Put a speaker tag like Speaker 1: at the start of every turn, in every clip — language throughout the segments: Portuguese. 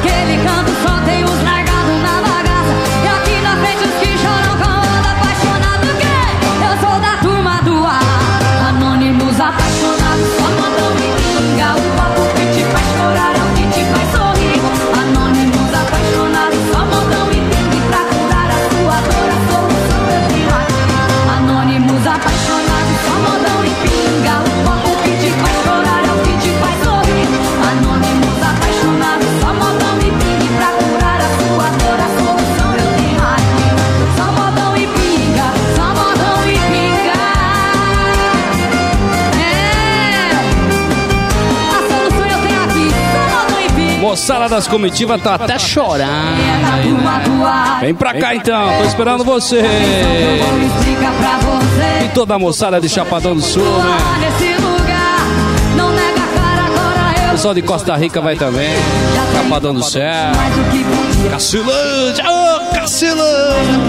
Speaker 1: Naquele canto só tem os largados na bagaça. E aqui na frente os que choram com onda apaixonado. Que eu sou da turma do ar. Anônimos apaixonados, só mandam e pinga. O papo que te faz chorar é o que te faz sorrir. Anônimos apaixonados, só mandam e pinga. E pra curar a sua dor, a solução eu tenho aqui. Anônimos apaixonados, só mandam e pinga. O papo que te faz chorar é o que te faz sorrir. Anônimos apaixonados, só mandam e pinga. E pra curar a sua dor, a solução eu tenho aqui. Só mandam e pinga, só mandam e pinga. A solução eu tenho aqui, só mandam e pinga.
Speaker 2: Moçada das comitivas tá até chorando. Vem pra cá então, tô esperando você. E toda a moçada de Chapadão do Sul, né? O pessoal de Costa Rica vai também. Chapadão do Céu. Cacilândia, ô Cacilândia.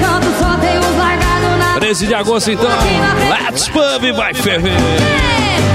Speaker 1: 13
Speaker 2: 13 de agosto então. Let's Pub vai ferver.